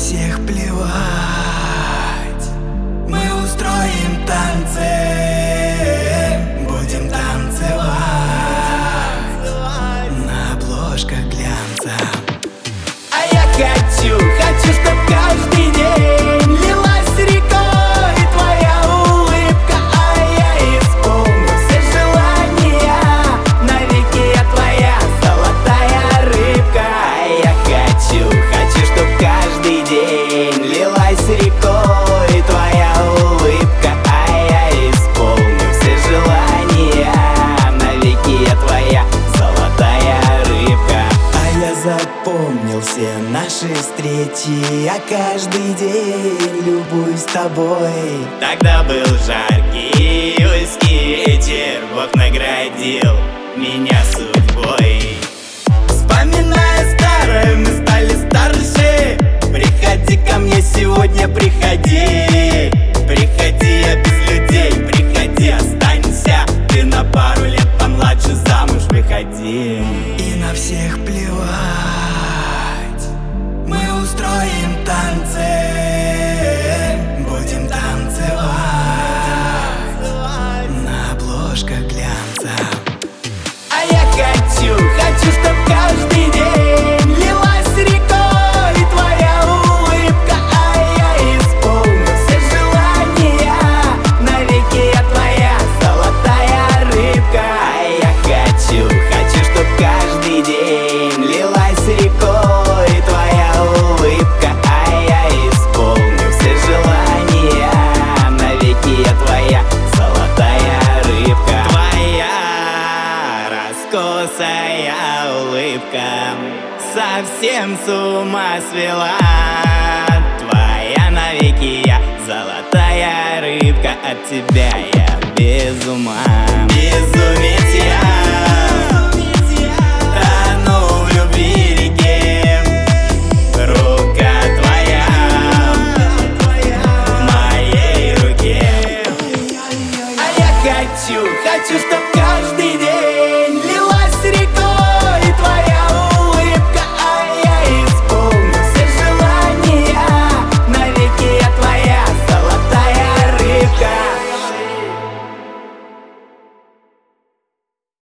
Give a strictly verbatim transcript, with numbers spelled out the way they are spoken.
всех плевать. Мы устроим танцы, будем танцевать на обложках глянца. А я хочу, хочу, чтоб каждый день лилась рекой твоя улыбка, а я исполню все желания. Навеки я твоя золотая рыбка. А я хочу, хочу, чтоб каждый день лилась рекой твоя улыбка, а я исполню все желания. Навеки я твоя золотая рыбка. А я запомнил все наши встречи, я каждый день любуюсь тобой. Тогда был жаркий июльский вечер, Бог наградил меня судьбой. Вспоминая старое, мы стали старше. Приходи ко мне сегодня, приходи. Приходи, я без людей, приходи, останься. Ты на пару лет помладше, замуж выходи. И на всех плевать. Мы устроим танцы, будем танцевать на обложках глянца. А я хочу, хочу, чтоб каждый день лилась рекой твоя улыбка, а я исполню все желания. Навеки я твоя золотая рыбка. А я хочу, хочу, чтоб каждый день лилась рекой твоя улыбка, а я исполню все желания. Навеки я твоя золотая рыбка. Твоя раскосая улыбка совсем с ума свела. Твоя навеки я золотая рыбка, от тебя я без ума. Безумец я.